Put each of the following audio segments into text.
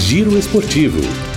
Giro Esportivo.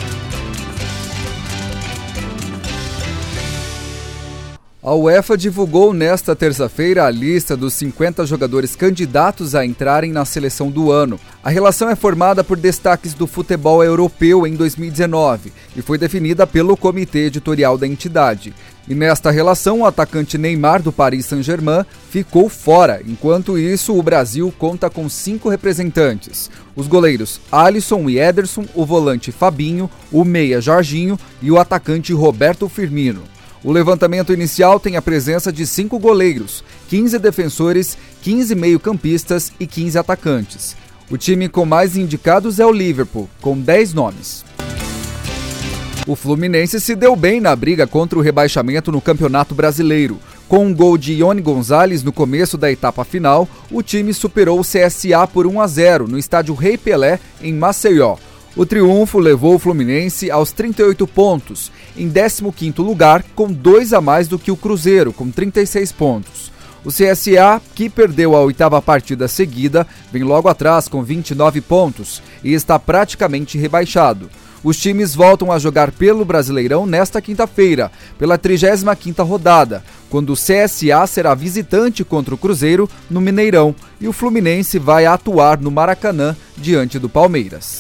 A UEFA divulgou nesta terça-feira a lista dos 50 jogadores candidatos a entrarem na seleção do ano. A relação é formada por destaques do futebol europeu em 2019 e foi definida pelo comitê editorial da entidade. E nesta relação, o atacante Neymar, do Paris Saint-Germain, ficou fora. Enquanto isso, o Brasil conta com 5 representantes. Os goleiros Alisson e Ederson, o volante Fabinho, o meia Jorginho e o atacante Roberto Firmino. O levantamento inicial tem a presença de 5 goleiros, 15 defensores, 15 meio-campistas e 15 atacantes. O time com mais indicados é o Liverpool, com 10 nomes. O Fluminense se deu bem na briga contra o rebaixamento no Campeonato Brasileiro. Com um gol de Ione Gonzalez no começo da etapa final, o time superou o CSA por 1-0 no estádio Rei Pelé, em Maceió. O triunfo levou o Fluminense aos 38 pontos, em 15º lugar, com 2 a mais do que o Cruzeiro, com 36 pontos. O CSA, que perdeu a 8ª partida seguida, vem logo atrás com 29 pontos e está praticamente rebaixado. Os times voltam a jogar pelo Brasileirão nesta quinta-feira, pela 35ª rodada, quando o CSA será visitante contra o Cruzeiro no Mineirão e o Fluminense vai atuar no Maracanã diante do Palmeiras.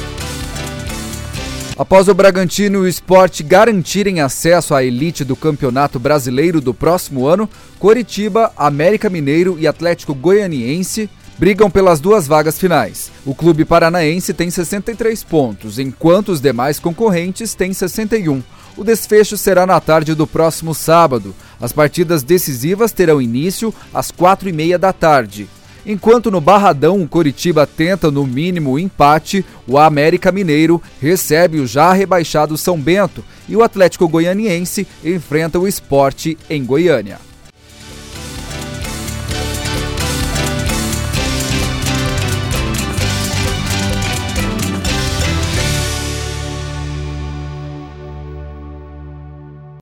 Após o Bragantino e o Sport garantirem acesso à elite do Campeonato Brasileiro do próximo ano, Coritiba, América Mineiro e Atlético Goianiense brigam pelas 2 vagas finais. O clube paranaense tem 63 pontos, enquanto os demais concorrentes têm 61. O desfecho será na tarde do próximo sábado. As partidas decisivas terão início às 4h30 da tarde. Enquanto no Barradão o Coritiba tenta no mínimo o empate, o América Mineiro recebe o já rebaixado São Bento e o Atlético Goianiense enfrenta o Sport em Goiânia.